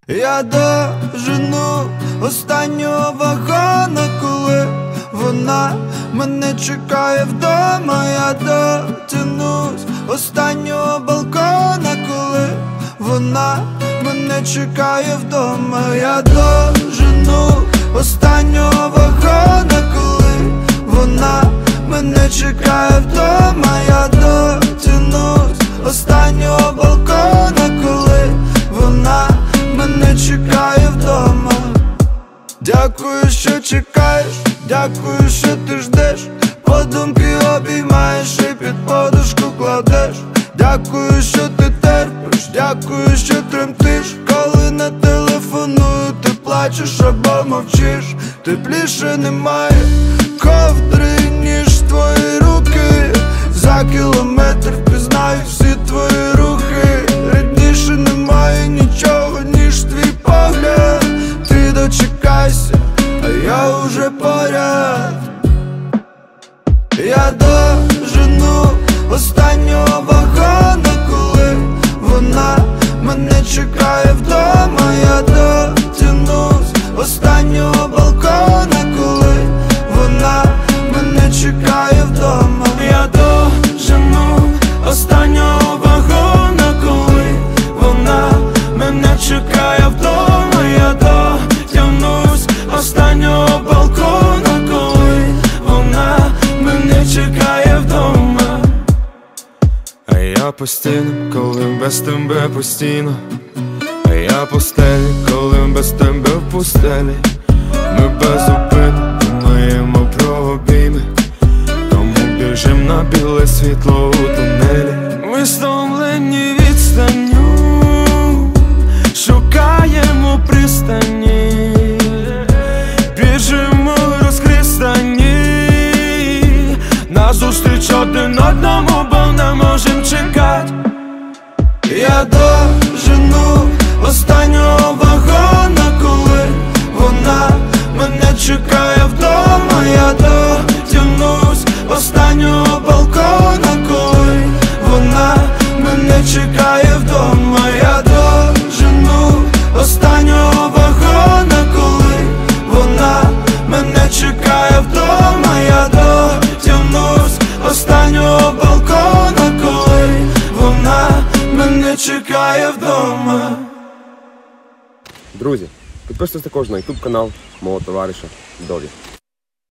Я дожену останнього вагона, коли вона мене чекає вдома. Я дотянусь останнього балкона, коли вона мене чекає вдома. Я дожену останнього вагона, коли вона мене чекає вдома. Я дотянусь останнього балкона, коли вона мене чекає вдома. Дякую, що чекаєш, дякую, що ти ждеш, подумки обіймаєш і під подушку кладеш. Дякую, що ти терпиш, дякую, що тремтиш, коли не телефоную, ти плачеш або мовчиш. Тепліше немає ковдри, ніж твої руки. За кілометр впізнаю всі твої рухи. Рідніше немає нічого, ніж твій погляд. Ти дочекайся, а я уже поряд. Я дожену останнього вагона, коли вона мене чекає вдома. Я дотянусь останнього балкона, коли вона мене чекає вдома. Я дожену останнього вагона, коли вона мене чекає вдома. Я дотягнусь останнього балкона, коли вона мене чекає вдома. А я постійно, коли без тебе постійно. А я постелі, коли без тебе в пустелі. Ми безупинно думаємо про обійми, тому біжим на біле світло у тунелі. Ми стомлені відстанню, шукаємо пристані, біжимо розхристані, назустріч один одному, бо не можем чекати. Я дожену останнього вагона, коли вона мене чекає вдома. Я дотягнусь останнього балкона, коли вона мене чекає вдома. Я дожену останнього вагона, коли вона мене чекає вдома. Я дотягнусь останнього балкона, коли вона мене чекає вдома. Друзі, підписуйтесь також на YouTube канал мого товариша Дові.